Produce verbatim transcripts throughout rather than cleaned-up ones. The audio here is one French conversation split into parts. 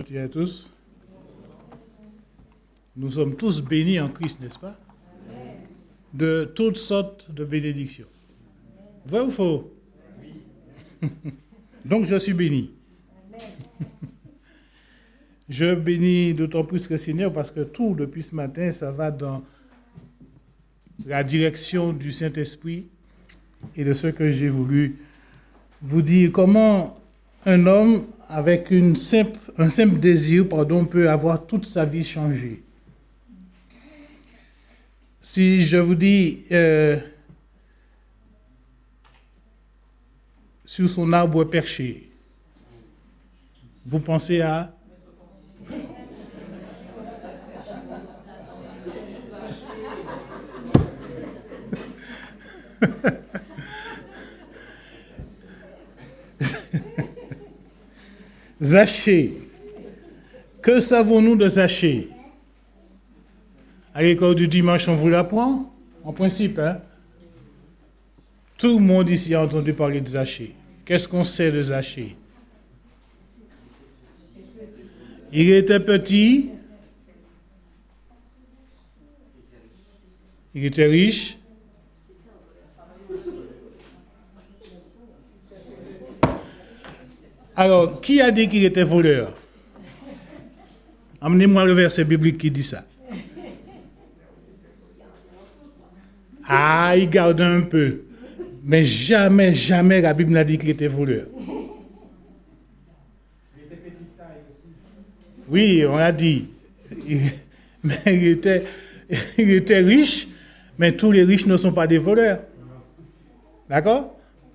matin à tous. Nous sommes tous bénis en Christ, n'est-ce pas? De toutes sortes de bénédictions. Vrai ou faux? Donc je suis béni. Je bénis d'autant plus le Seigneur parce que tout depuis ce matin, ça va dans la direction du Saint-Esprit et de ce que j'ai voulu vous dire. Comment un homme avec une simple, un simple désir, pardon, peut avoir toute sa vie changée. Si je vous dis euh, sur son arbre perché, vous pensez à Zachée. Que savons-nous de Zachée? À l'école du dimanche, on vous l'apprend, en principe. Hein? Tout le monde ici a entendu parler de Zachée. Qu'est-ce qu'on sait de Zachée? Il était petit. Il était riche. Alors, qui a dit qu'il était voleur? Amenez-moi le verset biblique qui dit ça. Ah, il garde un peu. Mais jamais, jamais la Bible n'a dit qu'il était voleur. Il était petite taille aussi. Oui, on l'a dit. Il, mais il était, il était riche, mais tous les riches ne sont pas des voleurs. D'accord?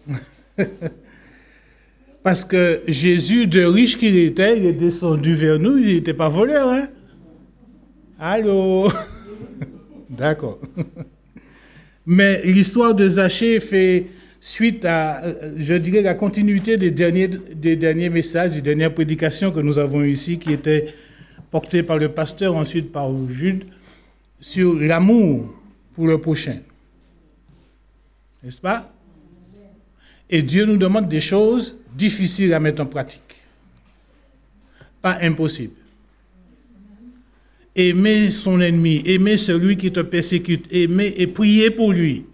Parce que Jésus, de riche qu'il était, il est descendu vers nous, il n'était pas voleur, hein? Allô? D'accord. Mais l'histoire de Zachée fait suite à, je dirais, la continuité des derniers, des derniers messages, des dernières prédications que nous avons ici, qui étaient portées par le pasteur, ensuite par Jude, sur l'amour pour le prochain. N'est-ce pas? Et Dieu nous demande des choses difficiles à mettre en pratique. Pas impossible. Aimer son ennemi, aimer celui qui te persécute, aimer et prier pour lui.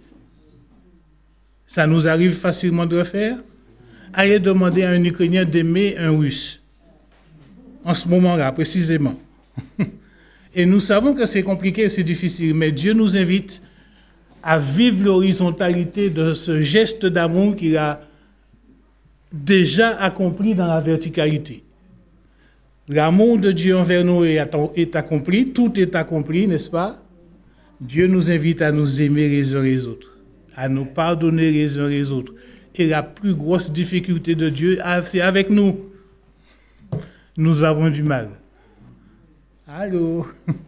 Ça nous arrive facilement de le faire. Allez demander à un Ukrainien d'aimer un Russe. En ce moment-là, précisément. Et nous savons que c'est compliqué, c'est difficile, mais Dieu nous invite à vivre l'horizontalité de ce geste d'amour qu'il a déjà accompli dans la verticalité. L'amour de Dieu envers nous est accompli, tout est accompli, n'est-ce pas? Dieu nous invite à nous aimer les uns les autres, à nous pardonner les uns les autres. Et la plus grosse difficulté de Dieu, c'est avec nous. Nous avons du mal. Allô?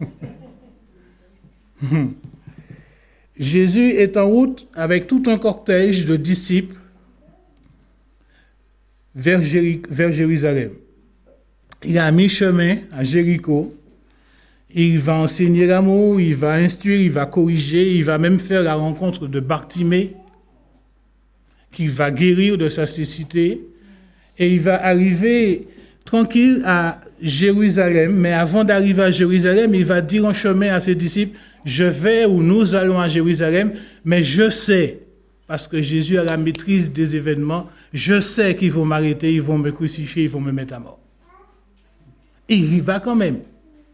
Jésus est en route avec tout un cortège de disciples vers, Jéri- vers Jérusalem. Il est à mi-chemin à Jéricho. Il va enseigner l'amour, il va instruire, il va corriger, il va même faire la rencontre de Bartimée, qui va guérir de sa cécité. Et il va arriver tranquille à Jérusalem. Mais avant d'arriver à Jérusalem, il va dire en chemin à ses disciples, je vais ou nous allons à Jérusalem, mais je sais, parce que Jésus a la maîtrise des événements, je sais qu'ils vont m'arrêter, ils vont me crucifier, ils vont me mettre à mort. Et il y va quand même.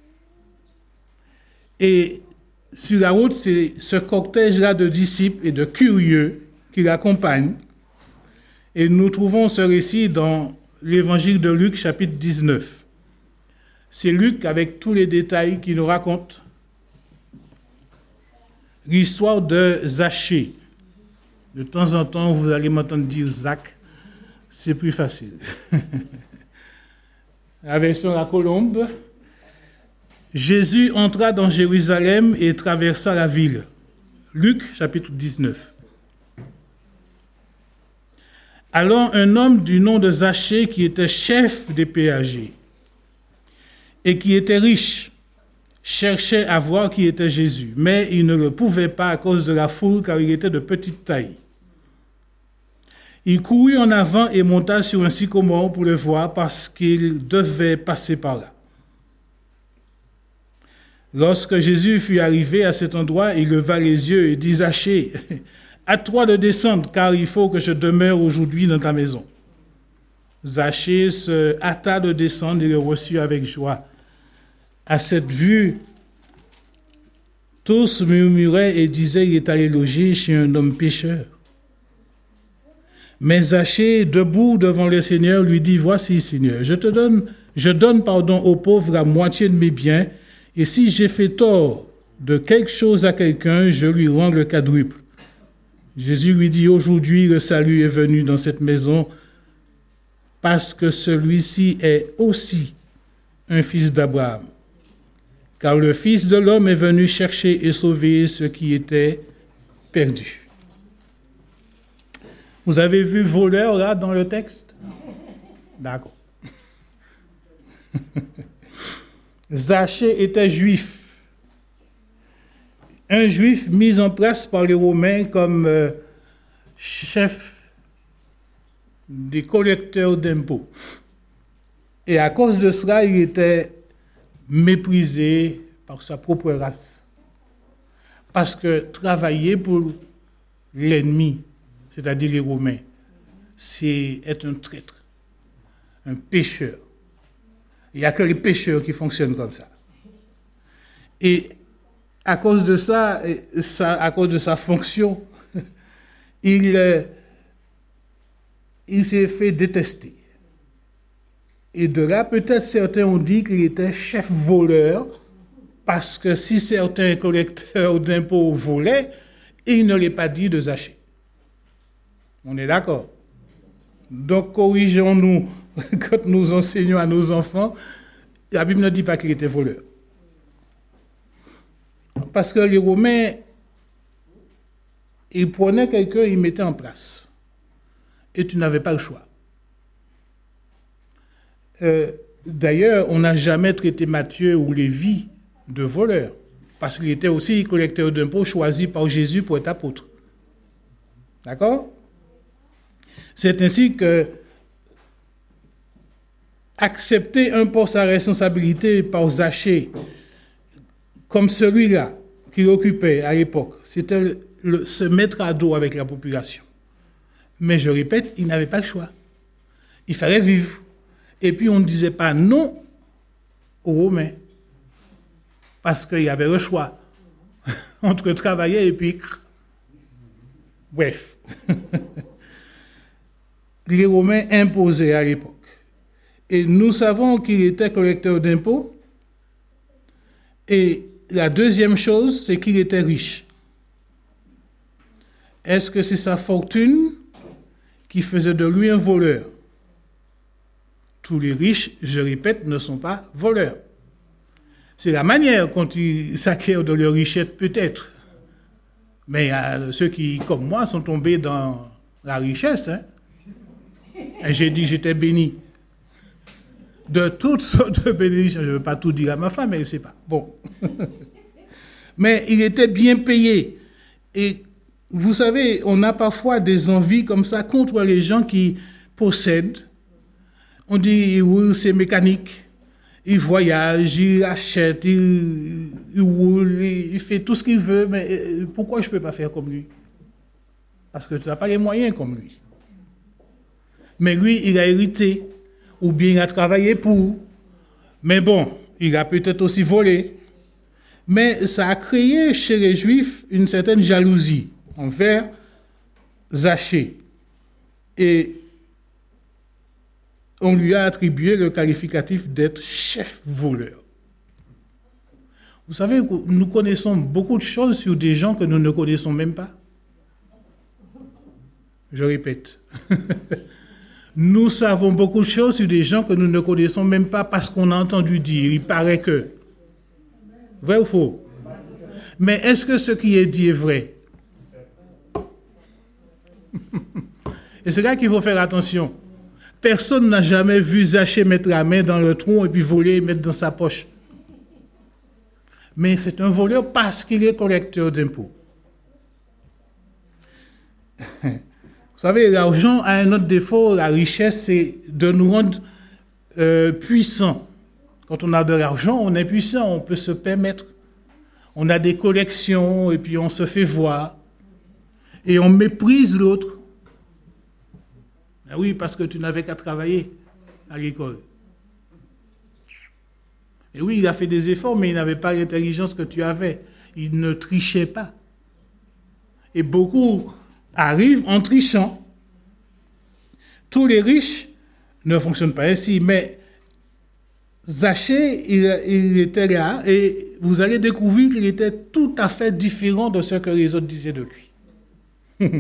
Et sur la route, c'est ce cortège-là de disciples et de curieux qui l'accompagnent. Et nous trouvons ce récit dans l'évangile de Luc, chapitre dix-neuf. C'est Luc, avec tous les détails, qui nous raconte l'histoire de Zachée. De temps en temps, vous allez m'entendre dire Zach, c'est plus facile. La version La Colombe. Jésus entra dans Jérusalem et traversa la ville. Luc, chapitre dix-neuf. Alors un homme du nom de Zachée, qui était chef des péagers et qui était riche, cherchait à voir qui était Jésus, mais il ne le pouvait pas à cause de la foule, car il était de petite taille. Il courut en avant et monta sur un sycomore pour le voir parce qu'il devait passer par là. Lorsque Jésus fut arrivé à cet endroit, il leva les yeux et dit, Zachée, à toi de descendre, car il faut que je demeure aujourd'hui dans ta maison. Zachée se hâta de descendre et le reçut avec joie. À cette vue, tous murmuraient et disaient, il est allé loger chez un homme pécheur. Mais Zachée, debout devant le Seigneur, lui dit, voici, Seigneur, je te donne, je donne pardon aux pauvres la moitié de mes biens, et si j'ai fait tort de quelque chose à quelqu'un, je lui rends le quadruple. Jésus lui dit, aujourd'hui, le salut est venu dans cette maison, parce que celui-ci est aussi un fils d'Abraham. Car le Fils de l'homme est venu chercher et sauver ce qui était perdu. Vous avez vu voleur là dans le texte? D'accord. Zachée était juif. Un juif mis en place par les Romains comme euh, chef des collecteurs d'impôts. Et à cause de cela, il était méprisé par sa propre race. Parce que travailler pour l'ennemi, c'est-à-dire les Romains, c'est être un traître, un pécheur. Il n'y a que les pécheurs qui fonctionnent comme ça. Et à cause de ça, ça à cause de sa fonction, il, il s'est fait détester. Et de là, peut-être certains ont dit qu'il était chef voleur, parce que si certains collecteurs d'impôts volaient, il ne l'est pas dit de Zachée. On est d'accord? Donc, corrigeons-nous quand nous enseignons à nos enfants. La Bible ne dit pas qu'il était voleur. Parce que les Romains, ils prenaient quelqu'un, ils mettaient en place. Et tu n'avais pas le choix. Euh, d'ailleurs, on n'a jamais traité Matthieu ou Lévi de voleurs, parce qu'il était aussi collecteur d'impôts choisi par Jésus pour être apôtre. D'accord? C'est ainsi que accepter un poste à responsabilité par Zachée, comme celui-là qu'il occupait à l'époque, c'était le, le, se mettre à dos avec la population. Mais je répète, il n'avait pas le choix. Il fallait vivre. Et puis, on ne disait pas non aux Romains. Parce qu'il y avait le choix entre travailler et puis... Bref. Les Romains imposaient à l'époque. Et nous savons qu'il était collecteur d'impôts. Et la deuxième chose, c'est qu'il était riche. Est-ce que c'est sa fortune qui faisait de lui un voleur? Tous les riches, je répète, ne sont pas voleurs. C'est la manière dont ils s'acquièrent de leur richesse, peut-être. Mais euh, ceux qui, comme moi, sont tombés dans la richesse, hein. Et j'ai dit, j'étais béni. De toutes sortes de bénédictions. Je ne veux pas tout dire à ma femme, elle ne sait pas. Bon. Mais il était bien payé. Et vous savez, on a parfois des envies comme ça contre les gens qui possèdent. On dit, oui, c'est mécanique. Il voyage, il achète, il, il roule, il fait tout ce qu'il veut. Mais pourquoi je ne peux pas faire comme lui? Parce que tu n'as pas les moyens comme lui. Mais lui, il a hérité. Ou bien il a travaillé pour. Mais bon, il a peut-être aussi volé. Mais ça a créé chez les Juifs une certaine jalousie envers Zachée. Et on lui a attribué le qualificatif d'être chef voleur. Vous savez, nous connaissons beaucoup de choses sur des gens que nous ne connaissons même pas. Je répète. Nous savons beaucoup de choses sur des gens que nous ne connaissons même pas parce qu'on a entendu dire. Il paraît que. Vrai ou faux? Mais est-ce que ce qui est dit est vrai? Et c'est là qu'il faut faire attention. Personne n'a jamais vu Zachée mettre la main dans le tronc et puis voler et mettre dans sa poche. Mais c'est un voleur parce qu'il est collecteur d'impôts. Vous savez, l'argent a un autre défaut, la richesse, c'est de nous rendre euh, puissants. Quand on a de l'argent, on est puissant, on peut se permettre. On a des collections et puis on se fait voir. Et on méprise l'autre. Ah oui, parce que tu n'avais qu'à travailler à l'école. Et oui, il a fait des efforts, mais il n'avait pas l'intelligence que tu avais. Il ne trichait pas. Et beaucoup arrivent en trichant. Tous les riches ne fonctionnent pas ainsi, mais Zachée, il, il était là et vous allez découvrir qu'il était tout à fait différent de ce que les autres disaient de lui.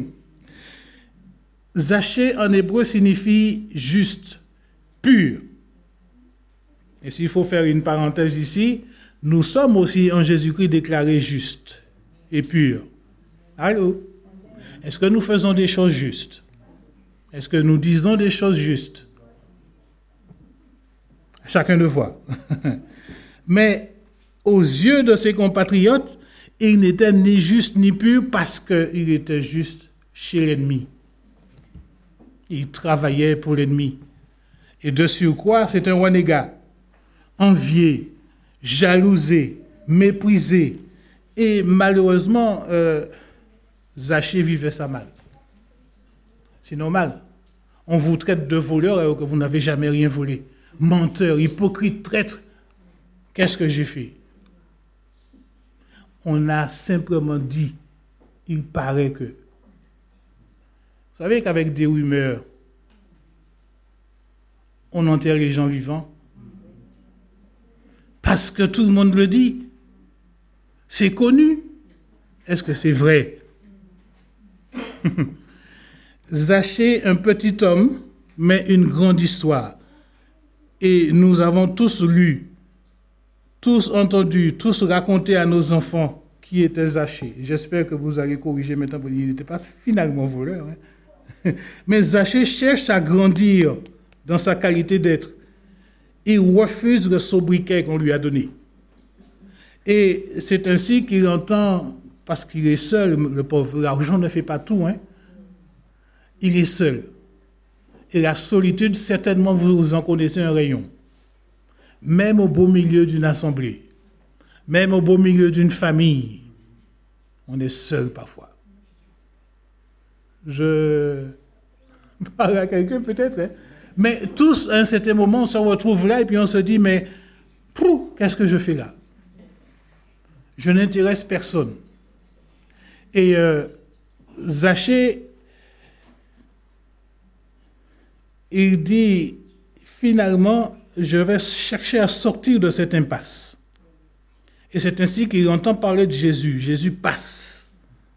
Zachée en hébreu signifie juste, pur. Et s'il faut faire une parenthèse ici, nous sommes aussi en Jésus-Christ déclarés justes et purs. Allô? Est-ce que nous faisons des choses justes? Est-ce que nous disons des choses justes? Chacun de voir. Mais aux yeux de ses compatriotes, il n'était ni juste ni pur parce qu'il était juste chez l'ennemi. Il travaillait pour l'ennemi. Et de surcroît, c'est un renégat, envié, jalousé, méprisé. Et malheureusement, euh, Zachée vivait ça mal. C'est normal. On vous traite de voleur alors que vous n'avez jamais rien volé. Menteur, hypocrite, traître. Qu'est-ce que j'ai fait? On a simplement dit, il paraît que. Vous savez qu'avec des rumeurs, on enterre les gens vivants. Parce que tout le monde le dit. C'est connu. Est-ce que c'est vrai? Zachée, un petit homme, mais une grande histoire. Et nous avons tous lu, tous entendu, tous raconté à nos enfants qui était Zachée. J'espère que vous allez corriger maintenant pour dire qu'il n'était pas finalement voleur. Hein? Mais Zachée cherche à grandir dans sa qualité d'être. Il refuse le sobriquet qu'on lui a donné. Et c'est ainsi qu'il entend, parce qu'il est seul, le pauvre, l'argent ne fait pas tout, hein? Il est seul. Et la solitude, certainement, vous en connaissez un rayon. Même au beau milieu d'une assemblée, même au beau milieu d'une famille, on est seul parfois. Je parle à quelqu'un peut-être, hein? Mais tous, à un certain moment, on se retrouve là et puis on se dit, mais pou, qu'est-ce que je fais là? Je n'intéresse personne. Et euh, Zachée, il dit, finalement, je vais chercher à sortir de cette impasse. Et c'est ainsi qu'il entend parler de Jésus. Jésus passe.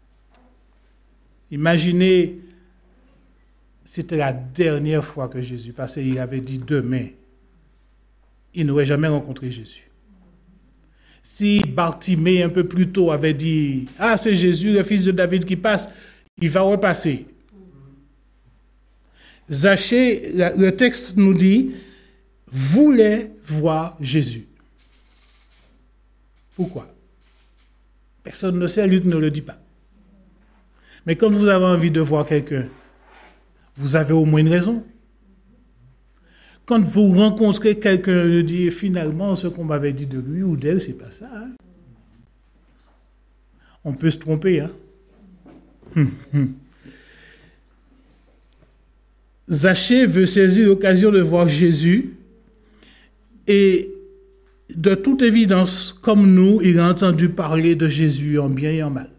Imaginez, c'était la dernière fois que Jésus passait. Il avait dit demain. Il n'aurait jamais rencontré Jésus. Si Bartimée, un peu plus tôt, avait dit, ah, c'est Jésus, le fils de David qui passe, il va repasser. Zachée, le texte nous dit, voulait voir Jésus. Pourquoi? Personne ne sait, Luc ne le dit pas. Mais quand vous avez envie de voir quelqu'un, vous avez au moins une raison. Quand vous rencontrez quelqu'un, vous dites finalement ce qu'on m'avait dit de lui ou d'elle, c'est pas ça. Hein? On peut se tromper. Hein? Hum, hum. Zachée veut saisir l'occasion de voir Jésus et de toute évidence, comme nous, il a entendu parler de Jésus en bien et en mal.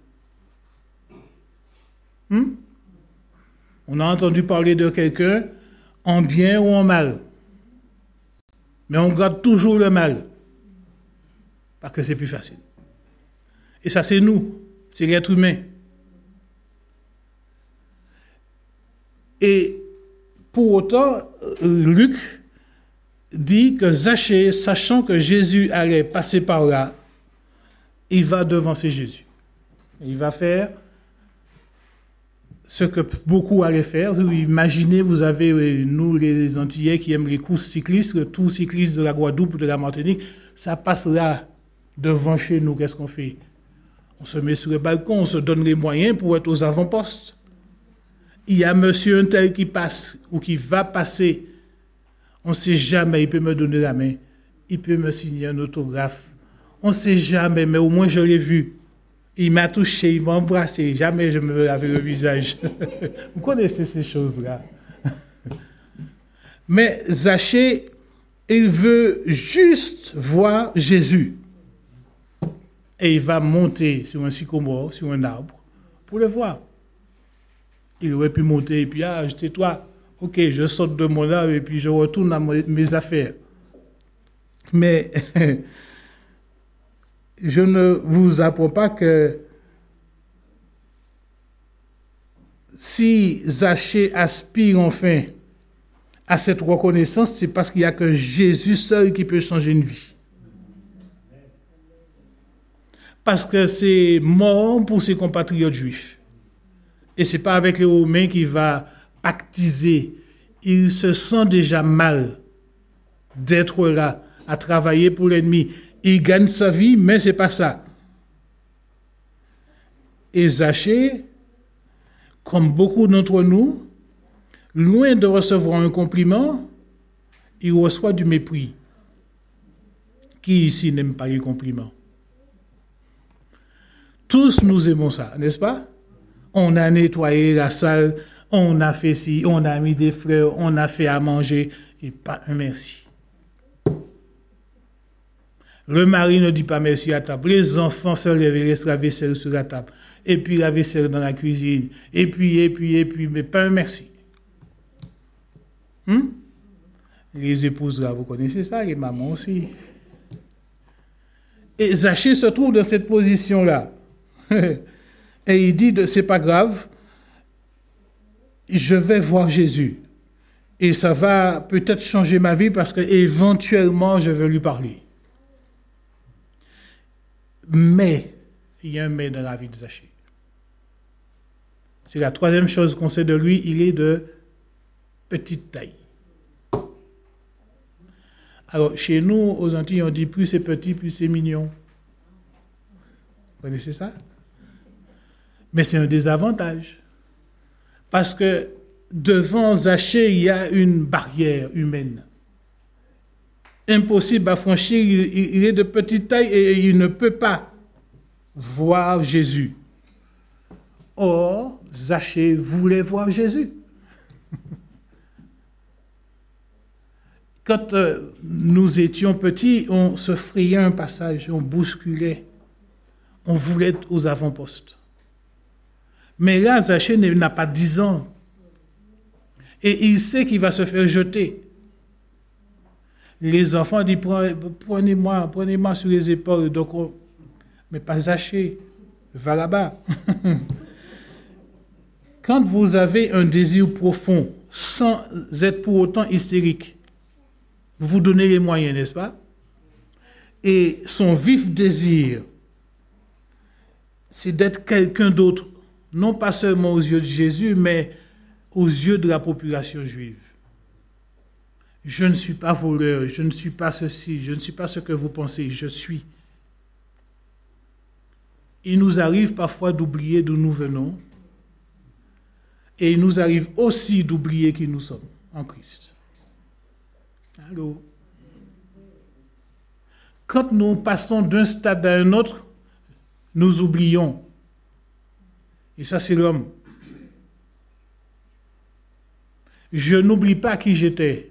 Hum? On a entendu parler de quelqu'un en bien ou en mal. Mais on garde toujours le mal. Parce que c'est plus facile. Et ça, c'est nous. C'est l'être humain. Et pour autant, Luc dit que Zachée, sachant que Jésus allait passer par là, il va devancer Jésus. Il va faire ce que beaucoup allaient faire. Imaginez, vous avez, nous les Antillais qui aiment les courses cyclistes, le tour cycliste de la Guadeloupe ou de la Martinique, ça passe là, devant chez nous, qu'est-ce qu'on fait? On se met sur le balcon, on se donne les moyens pour être aux avant-postes. il y a monsieur un tel qui passe ou qui va passer, on ne sait jamais, il peut me donner la main, il peut me signer un autographe, on ne sait jamais, mais au moins je l'ai vu. Il m'a touché, il m'a embrassé, jamais je me lavais le visage. Vous connaissez ces choses-là. Mais Zachée, il veut juste voir Jésus. Et il va monter sur un sycomore, sur un arbre, pour le voir. Il aurait pu monter et puis, ah, c'est toi, ok, je saute de mon arbre et puis je retourne à mes affaires. Mais je ne vous apprends pas que si Zachée aspire enfin à cette reconnaissance, c'est parce qu'il n'y a que Jésus seul qui peut changer une vie. Parce que c'est mort pour ses compatriotes juifs. Et ce n'est pas avec les Romains qu'il va pactiser. Il se sent déjà mal d'être là, à travailler pour l'ennemi. Il gagne sa vie, mais ce n'est pas ça. Et Zachée, comme beaucoup d'entre nous, loin de recevoir un compliment, il reçoit du mépris. Qui ici n'aime pas les compliments? Tous nous aimons ça, n'est-ce pas? On a nettoyé la salle, on a fait ci, on a mis des fleurs, on a fait à manger, et pas un merci. Le mari ne dit pas merci à table. Les enfants se lèvent et laissent la vaisselle sur la table. Et puis la vaisselle dans la cuisine. Et puis, et puis, et puis, mais pas un merci. Hmm? Les épouses là, vous connaissez ça, les mamans aussi. Et Zachée se trouve dans cette position-là. Et il dit, c'est pas grave, je vais voir Jésus. Et ça va peut-être changer ma vie parce que éventuellement je vais lui parler. Mais, il y a un mais dans la vie de Zachée. C'est la troisième chose qu'on sait de lui, il est de petite taille. Alors, chez nous, aux Antilles, on dit plus c'est petit, plus c'est mignon. Vous connaissez ça? Mais c'est un désavantage. Parce que devant Zachée, il y a une barrière humaine. Impossible à franchir, il, il est de petite taille et il ne peut pas voir Jésus. Or, Zachée voulait voir Jésus. Quand euh, nous étions petits, on se frayait un passage, on bousculait, on voulait être aux avant-postes. Mais là, Zachée n'a pas dix ans. Et il sait qu'il va se faire jeter. Les enfants disent, prenez-moi, prenez-moi sur les épaules. Donc, on... Mais pas Zachée, va là-bas. Quand vous avez un désir profond, sans être pour autant hystérique, vous vous donnez les moyens, n'est-ce pas? Et son vif désir, c'est d'être quelqu'un d'autre, non pas seulement aux yeux de Jésus, mais aux yeux de la population juive. Je ne suis pas voleur, je ne suis pas ceci, je ne suis pas ce que vous pensez, je suis. Il nous arrive parfois d'oublier d'où nous venons, et il nous arrive aussi d'oublier qui nous sommes en Christ. Allô? Quand nous passons d'un stade à un autre, nous oublions. Et ça, c'est l'homme. Je n'oublie pas qui j'étais.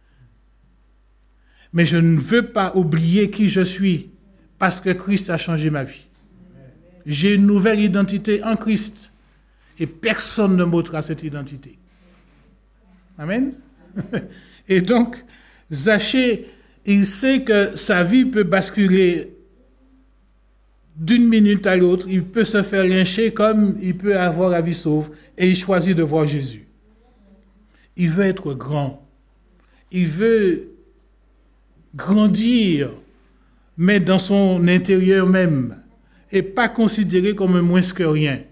Mais je ne veux pas oublier qui je suis parce que Christ a changé ma vie. J'ai une nouvelle identité en Christ et personne ne m'ôtera cette identité. Amen. Et donc, Zachée, il sait que sa vie peut basculer d'une minute à l'autre, il peut se faire lyncher comme il peut avoir la vie sauve et il choisit de voir Jésus. Il veut être grand. Il veut grandir, mais dans son intérieur même, et pas considéré comme un moins que rien.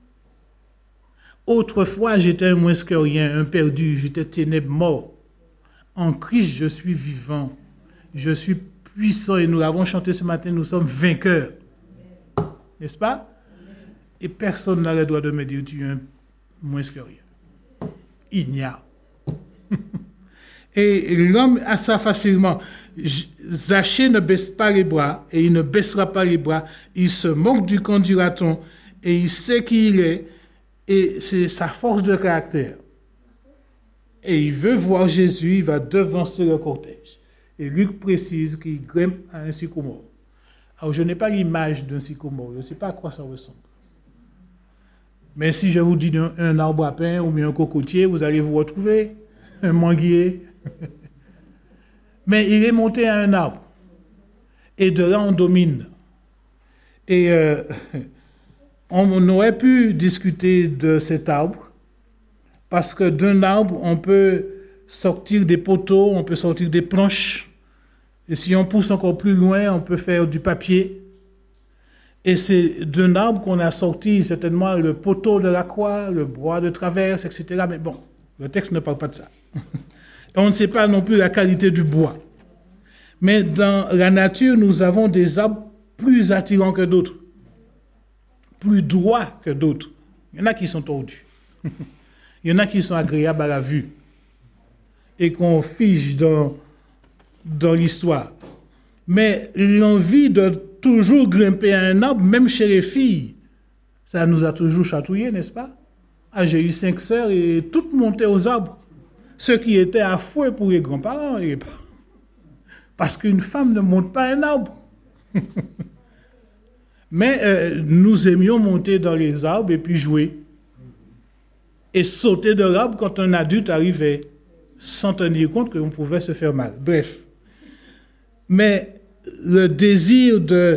Autrefois, j'étais un moins que rien, un perdu, j'étais ténèbres mort. En Christ, je suis vivant, je suis puissant, et nous l'avons chanté ce matin, nous sommes vainqueurs. N'est-ce pas? Et personne n'a le droit de me dire tu es un moins que rien. ignare. Et l'homme a ça facilement. Zachée ne baisse pas les bras, et il ne baissera pas les bras. Il se moque du camp du raton, et il sait qui il est, et c'est sa force de caractère. Et il veut voir Jésus, il va devancer le cortège. Et Luc précise qu'il grimpe à un sycomore. Alors, je n'ai pas l'image d'un sycomore, je ne sais pas à quoi ça ressemble. Mais si je vous dis un, un arbre à pain ou bien un cocotier, vous allez vous retrouver, un manguier. Mais il est monté à un arbre. Et de là, on domine. Et euh, on aurait pu discuter de cet arbre, parce que d'un arbre, on peut sortir des poteaux, on peut sortir des planches. Et si on pousse encore plus loin, on peut faire du papier. Et c'est d'un arbre qu'on a sorti certainement le poteau de la croix, le bois de traverse, et cetera. Mais bon, le texte ne parle pas de ça. Et on ne sait pas non plus la qualité du bois. Mais dans la nature, nous avons des arbres plus attirants que d'autres, plus droits que d'autres. Il y en a qui sont tordus. Il y en a qui sont agréables à la vue et qu'on fige dans, dans l'histoire. Mais l'envie de toujours grimper à un arbre, même chez les filles, ça nous a toujours chatouillés, n'est-ce pas? Ah, j'ai eu cinq sœurs et toutes montaient aux arbres. Ceux qui étaient à fouet pour les grands-parents. Et... parce qu'une femme ne monte pas un arbre. Mais euh, nous aimions monter dans les arbres et puis jouer. Et sauter de l'arbre quand un adulte arrivait, sans tenir compte qu'on pouvait se faire mal. Bref. Mais le désir de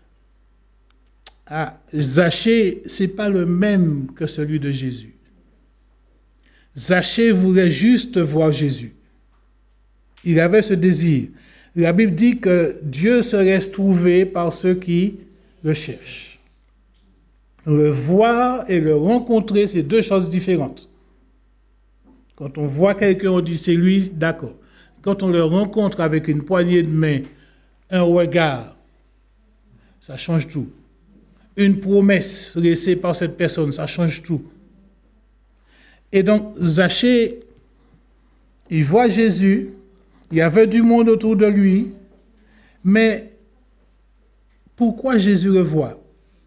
ah, Zachée, ce n'est pas le même que celui de Jésus. Zachée voulait juste voir Jésus. Il avait ce désir. La Bible dit que Dieu se laisse trouver par ceux qui le cherchent. Le voir et le rencontrer, c'est deux choses différentes. Quand on voit quelqu'un, on dit c'est lui, d'accord. Quand on le rencontre avec une poignée de main, un regard, ça change tout. Une promesse laissée par cette personne, ça change tout. Et donc, Zachée, il voit Jésus, il y avait du monde autour de lui, mais pourquoi Jésus le voit?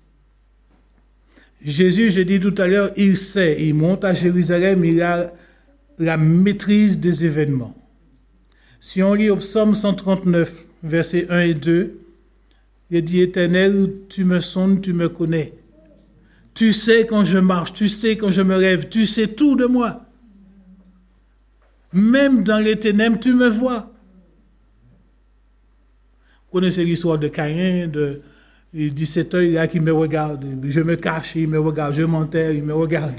Jésus, j'ai dit tout à l'heure, il sait, il monte à Jérusalem, il a la maîtrise des événements. Si on lit au psaume cent trente-neuf, versets un et deux, il dit « Éternel, tu me sondes, tu me connais. Tu sais quand je marche, tu sais quand je me lève, tu sais tout de moi. Même dans les ténèbres, tu me vois. » Vous connaissez l'histoire de Caïn, de il dit cet œil-là qui me regarde, je me cache, il me regarde, je m'enterre, il me regarde.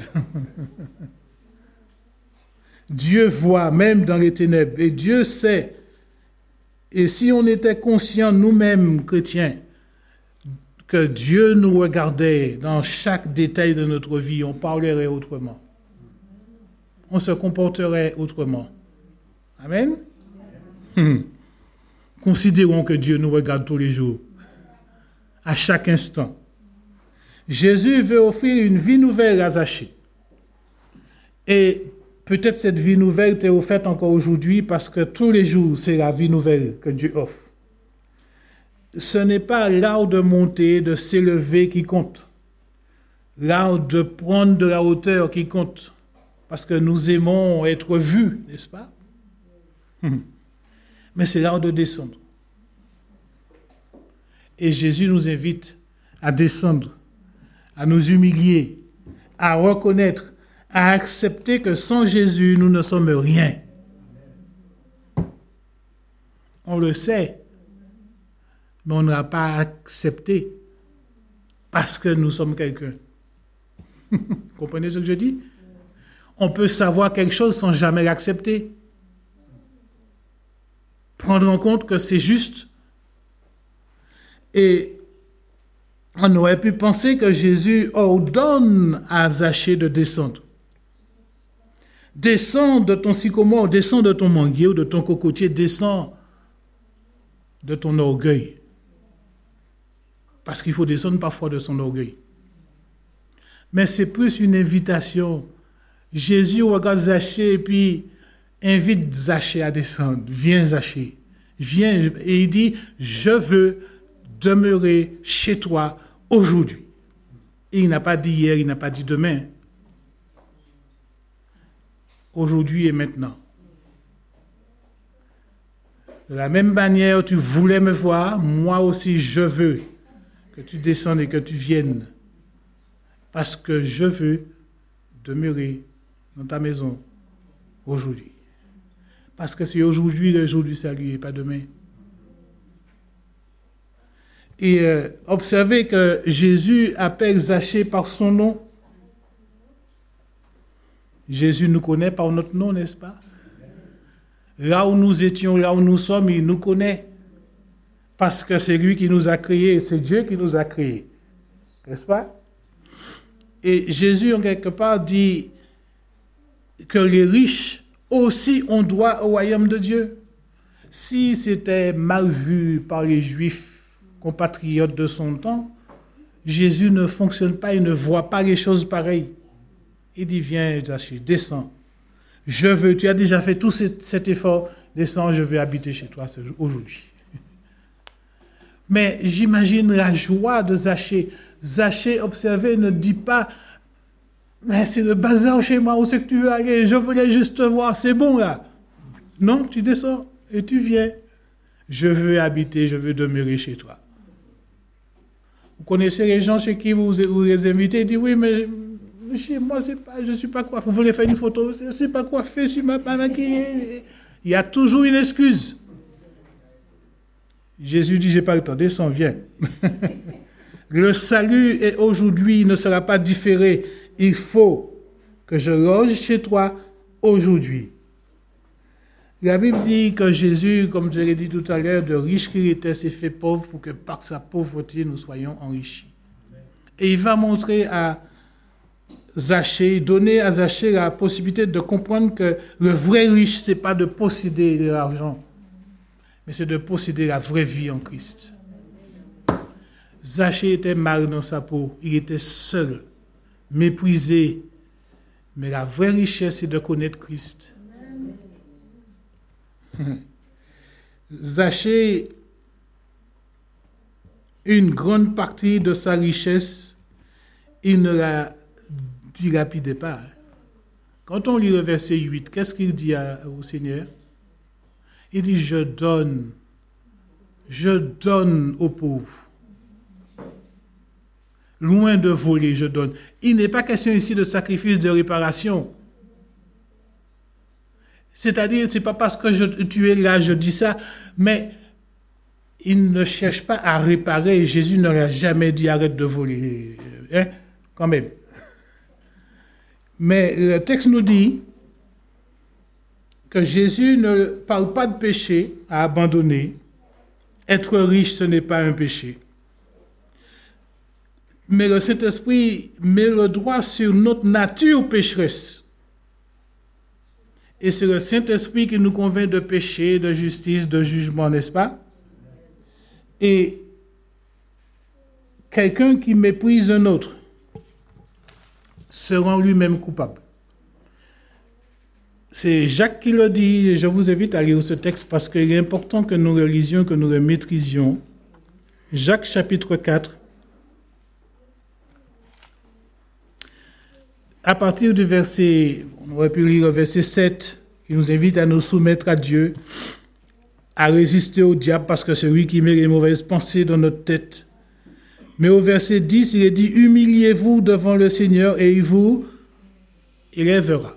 Dieu voit même dans les ténèbres et Dieu sait. Et si on était conscients nous-mêmes, chrétiens, que Dieu nous regardait dans chaque détail de notre vie, on parlerait autrement. On se comporterait autrement. Amen? Hum. Considérons que Dieu nous regarde tous les jours, à chaque instant. Jésus veut offrir une vie nouvelle à Zachée. Et peut-être cette vie nouvelle t'est offerte encore aujourd'hui parce que tous les jours, c'est la vie nouvelle que Dieu offre. Ce n'est pas l'art de monter, de s'élever qui compte. L'art de prendre de la hauteur qui compte. Parce que nous aimons être vus, n'est-ce pas? Mais c'est l'art de descendre. Et Jésus nous invite à descendre, à nous humilier, à reconnaître, à accepter que sans Jésus, nous ne sommes rien. On le sait, mais on n'a pas accepté parce que nous sommes quelqu'un. Comprenez ce que je dis? On peut savoir quelque chose sans jamais l'accepter. Prendre en compte que c'est juste. Et on aurait pu penser que Jésus ordonne à Zachée de descendre. Descends de ton sycomore, descends de ton manguier ou de ton cocotier, descends de ton orgueil. Parce qu'il faut descendre parfois de son orgueil. Mais c'est plus une invitation Jésus regarde Zachée et puis invite Zachée à descendre. Viens Zachée, viens. Et il dit, je veux demeurer chez toi aujourd'hui. Et il n'a pas dit hier, il n'a pas dit demain. Aujourd'hui et maintenant. De la même manière, tu voulais me voir, moi aussi je veux que tu descendes et que tu viennes. Parce que je veux demeurer dans ta maison aujourd'hui. Parce que c'est aujourd'hui le jour du salut et pas demain. Et euh, observez que Jésus appelle Zachée par son nom. Jésus nous connaît par notre nom, n'est-ce pas? Là où nous étions, là où nous sommes, il nous connaît. Parce que c'est lui qui nous a créés, c'est Dieu qui nous a créés. N'est-ce pas? Et Jésus, en quelque part, dit que les riches aussi ont droit au royaume de Dieu. Si c'était mal vu par les Juifs compatriotes de son temps, Jésus ne fonctionne pas, il ne voit pas les choses pareilles. Il dit, viens, Zachée, descends. Je veux, tu as déjà fait tout cet effort, descends, je vais habiter chez toi aujourd'hui. Mais j'imagine la joie de Zachée. Zachée, observez, ne dit pas, mais c'est le bazar chez moi, où c'est que tu veux aller? Je voulais juste te voir, c'est bon là. Non, tu descends et tu viens. Je veux habiter, je veux demeurer chez toi. Vous connaissez les gens chez qui vous, vous les invitez, ils disent, oui, mais chez moi, c'est pas, je ne suis pas coiffé. Vous voulez faire une photo, je ne suis pas coiffé, je ne suis pas maquillé. Il y a toujours une excuse. Jésus dit, je n'ai pas le temps, descends, viens. Le salut est aujourd'hui, il ne sera pas différé. Il faut que je loge chez toi aujourd'hui. La Bible dit que Jésus, comme je l'ai dit tout à l'heure, de riche qu'il était, s'est fait pauvre pour que par sa pauvreté, nous soyons enrichis. Et il va montrer à Zachée, donner à Zachée la possibilité de comprendre que le vrai riche, ce n'est pas de posséder de l'argent, mais c'est de posséder la vraie vie en Christ. Zachée était mal dans sa peau, il était seul, méprisé, mais la vraie richesse, c'est de connaître Christ. Zachée, une grande partie de sa richesse, il ne la dilapidait pas. Quand on lit le verset huit, qu'est-ce qu'il dit à, au Seigneur? Il dit, je donne, je donne aux pauvres. Loin de voler, je donne. Il n'est pas question ici de sacrifice de réparation. C'est-à-dire, ce n'est pas parce que je, tu es là, je dis ça, mais il ne cherche pas à réparer. Jésus ne l'a jamais dit, arrête de voler. Hein? Quand même. Mais le texte nous dit que Jésus ne parle pas de péché à abandonner. Être riche, ce n'est pas un péché. Mais le Saint-Esprit met le doigt sur notre nature pécheresse. Et c'est le Saint-Esprit qui nous convainc de péché, de justice, de jugement, n'est-ce pas? Et quelqu'un qui méprise un autre se rend lui-même coupable. C'est Jacques qui le dit, et je vous invite à lire ce texte parce qu'il est important que nous le lisions, que nous le maîtrisions. Jacques chapitre quatre. À partir du verset, on aurait pu lire le verset sept, qui nous invite à nous soumettre à Dieu, à résister au diable parce que c'est lui qui met les mauvaises pensées dans notre tête. Mais au verset dix, il est dit, humiliez-vous devant le Seigneur et il vous élèvera.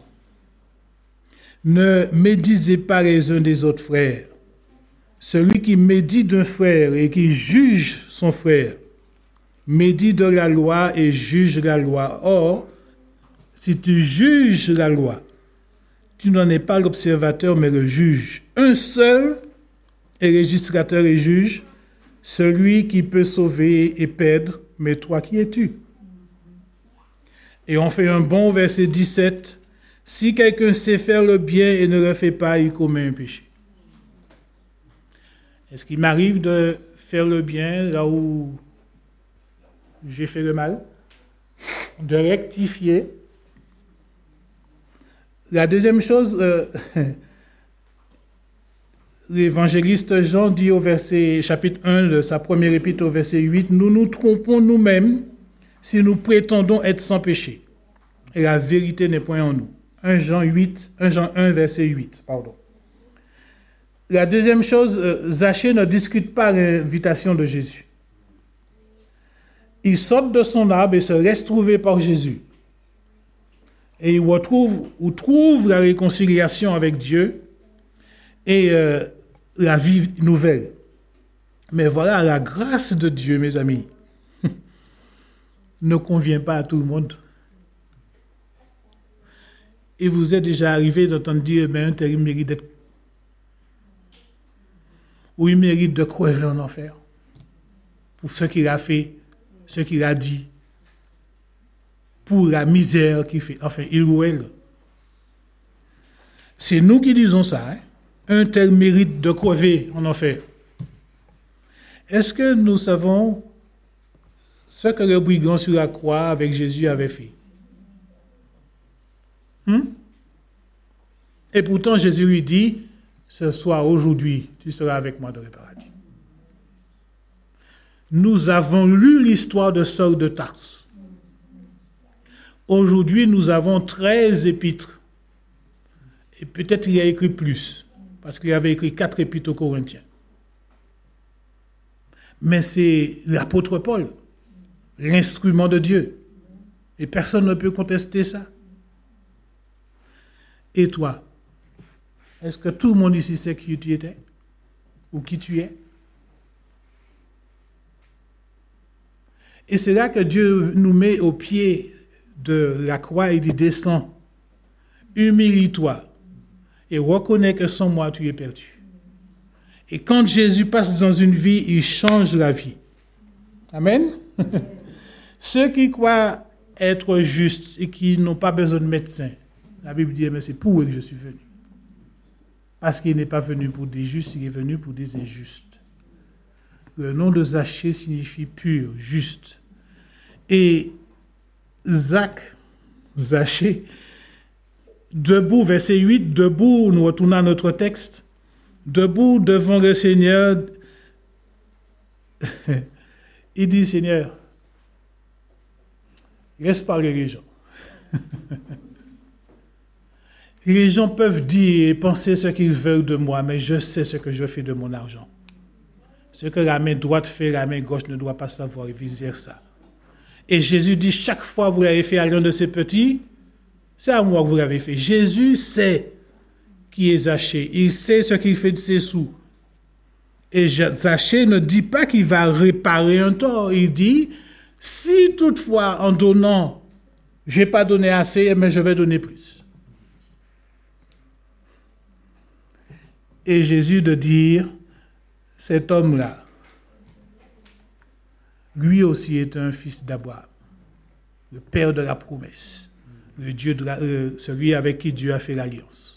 Ne médisez pas les uns des autres frères. Celui qui médit d'un frère et qui juge son frère, médit de la loi et juge la loi. Or, si tu juges la loi, tu n'en es pas l'observateur, mais le juge. Un seul est législateur et juge, celui qui peut sauver et perdre, mais toi qui es-tu? Et on fait un bon verset dix-sept. Si quelqu'un sait faire le bien et ne le fait pas, il commet un péché. Est-ce qu'il m'arrive de faire le bien là où j'ai fait le mal? De rectifier? La deuxième chose, euh, l'évangéliste Jean dit au verset, chapitre un de sa première épître au verset huit, « Nous nous trompons nous-mêmes si nous prétendons être sans péché. Et la vérité n'est point en nous. » un Jean huit, un Jean un, verset huit. Pardon. La deuxième chose, euh, Zachée ne discute pas l'invitation de Jésus. Il sort de son arbre et se laisse trouver par Jésus. Et il retrouve, ou trouve la réconciliation avec Dieu et euh, la vie nouvelle. Mais voilà, la grâce de Dieu, mes amis, ne convient pas à tout le monde. Et vous êtes déjà arrivé d'entendre dire, mais un tel, il mérite d'être... ou il mérite de crever en enfer pour ce qu'il a fait, ce qu'il a dit, pour la misère qu'il fait, enfin, il ou elle. C'est nous qui disons ça, hein? Un tel mérite de crever en enfer. Est-ce que nous savons ce que le brigand sur la croix avec Jésus avait fait? Hmm? Et pourtant, Jésus lui dit, ce soir, aujourd'hui, tu seras avec moi dans le paradis. Nous avons lu l'histoire de Saul de Tarse. Aujourd'hui, nous avons treize épîtres. Et peut-être il a écrit plus, parce qu'il avait écrit quatre épîtres aux Corinthiens. Mais c'est l'apôtre Paul, l'instrument de Dieu. Et personne ne peut contester ça. Et toi, est-ce que tout le monde ici sait qui tu étais? Ou qui tu es? Et c'est là que Dieu nous met au pied de la croix et dit, descends, humilie-toi et reconnais que sans moi, tu es perdu. Et quand Jésus passe dans une vie, il change la vie. Amen. Ceux qui croient être justes et qui n'ont pas besoin de médecin, la Bible dit, mais c'est pour eux que je suis venu. Parce qu'il n'est pas venu pour des justes, il est venu pour des injustes. Le nom de Zachée signifie pur, juste. Et Zach, Zachée, debout, verset huit, debout, nous retournons à notre texte, debout devant le Seigneur, il dit, Seigneur, laisse parler les gens. Les gens peuvent dire et penser ce qu'ils veulent de moi, mais je sais ce que je fais de mon argent. Ce que la main droite fait, la main gauche ne doit pas savoir, et vice-versa. Et Jésus dit, chaque fois que vous l'avez fait à l'un de ces petits, c'est à moi que vous l'avez fait. Jésus sait qui est Zachée. Il sait ce qu'il fait de ses sous. Et Zachée ne dit pas qu'il va réparer un tort. Il dit, si toutefois, en donnant, je n'ai pas donné assez, mais je vais donner plus. Et Jésus de dire, cet homme-là, lui aussi est un fils d'Abraham, le père de la promesse, le Dieu de la, euh, celui avec qui Dieu a fait l'alliance.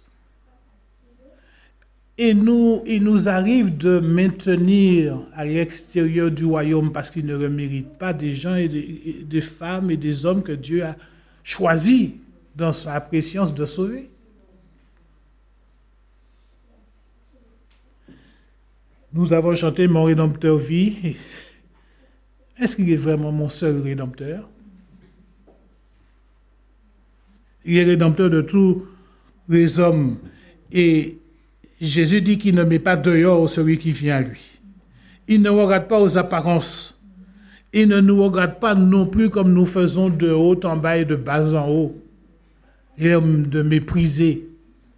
Et nous, il nous arrive de maintenir à l'extérieur du royaume, parce qu'il ne le mérite pas, des gens et des, et des femmes et des hommes que Dieu a choisis dans sa préscience de sauver. Nous avons chanté « Mon Rédempteur vit ». Est-ce qu'il est vraiment mon seul Rédempteur? Il est Rédempteur de tous les hommes. Et Jésus dit qu'il ne met pas dehors celui qui vient à lui. Il ne regarde pas aux apparences. Il ne nous regarde pas non plus comme nous faisons de haut en bas et de bas en haut. L'air de mépriser.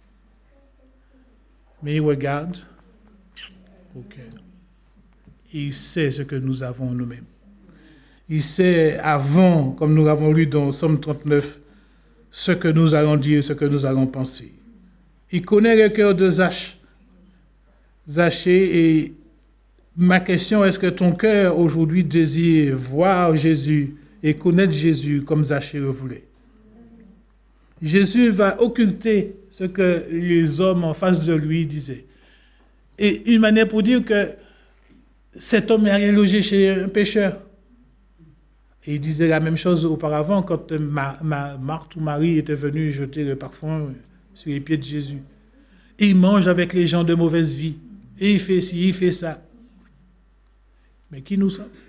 Mais il regarde. Ok. Il sait ce que nous avons nous-mêmes. Il sait avant, comme nous l'avons lu dans Somme trente-neuf, ce que nous allons dire, ce que nous allons penser. Il connaît le cœur de Zach, Zachée, et ma question, est-ce que ton cœur aujourd'hui désire voir Jésus et connaître Jésus comme Zachée le voulait? Jésus va occulter ce que les hommes en face de lui disaient. Et une manière pour dire que cet homme est allé loger chez un pécheur. Et il disait la même chose auparavant quand ma, ma, Marthe ou Marie était venue jeter le parfum sur les pieds de Jésus. Il mange avec les gens de mauvaise vie. Et il fait ci, il fait ça. Mais qui nous sommes?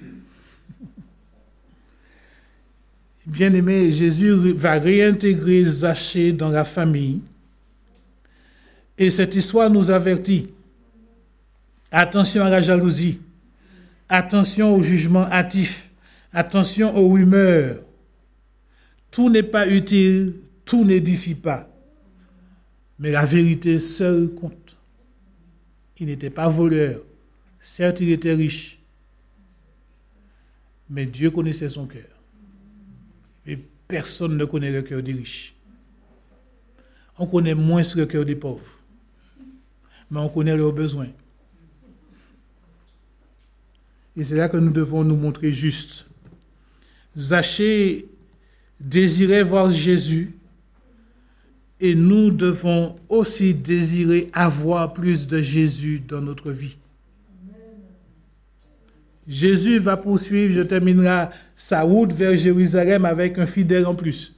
Bien aimé, Jésus va réintégrer Zachée dans la famille. Et cette histoire nous avertit. Attention à la jalousie. Attention au jugement hâtif. Attention aux rumeurs. Tout n'est pas utile, tout n'édifie pas. Mais la vérité seule compte. Il n'était pas voleur. Certes, il était riche. Mais Dieu connaissait son cœur. Et personne ne connaît le cœur des riches. On connaît moins le cœur des pauvres. Mais on connaît leurs besoins. Et c'est là que nous devons nous montrer justes. Zachée désirait voir Jésus et nous devons aussi désirer avoir plus de Jésus dans notre vie. Jésus va poursuivre, je terminerai sa route vers Jérusalem avec un fidèle en plus.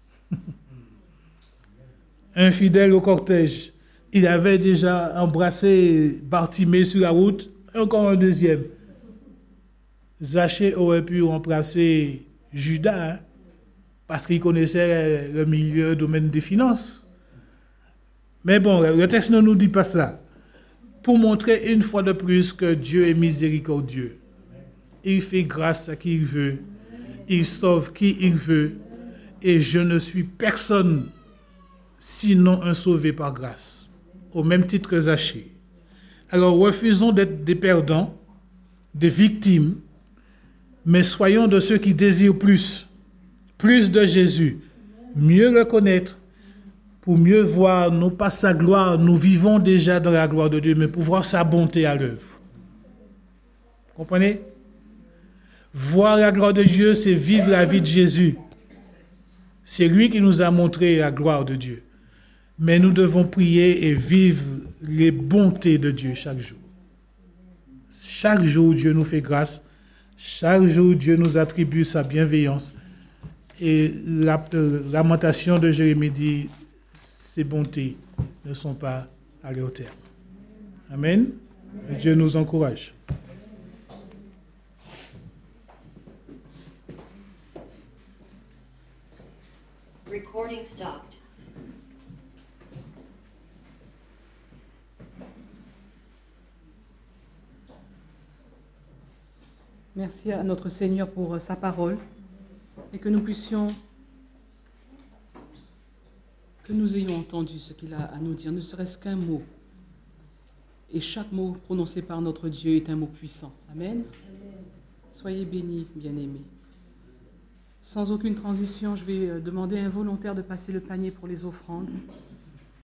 Un fidèle au cortège. Il avait déjà embrassé Bartimée sur la route, encore un deuxième. Zachée aurait pu embrasser Judas, hein, parce qu'il connaissait le milieu, le domaine des finances. Mais bon, le texte ne nous dit pas ça. Pour montrer une fois de plus que Dieu est miséricordieux. Il fait grâce à qui il veut. Il sauve qui il veut. Et je ne suis personne sinon un sauvé par grâce. Au même titre que Zachée. Alors refusons d'être des perdants, des victimes, mais soyons de ceux qui désirent plus. Plus de Jésus. Mieux le connaître. Pour mieux voir, non pas sa gloire, nous vivons déjà dans la gloire de Dieu, mais pour voir sa bonté à l'œuvre. Comprenez? Voir la gloire de Dieu, c'est vivre la vie de Jésus. C'est lui qui nous a montré la gloire de Dieu. Mais nous devons prier et vivre les bontés de Dieu chaque jour. Chaque jour, Dieu nous fait grâce. Chaque jour, Dieu nous attribue sa bienveillance. Et la lamentation de Jérémie dit, ces bontés ne sont pas à leur terme. Amen. Et Dieu nous encourage. Recording stopped. Merci à notre Seigneur pour sa parole et que nous puissions, que nous ayons entendu ce qu'il a à nous dire, ne serait-ce qu'un mot. Et chaque mot prononcé par notre Dieu est un mot puissant. Amen. Amen. Soyez bénis, bien-aimés. Sans aucune transition, je vais demander à un volontaire de passer le panier pour les offrandes.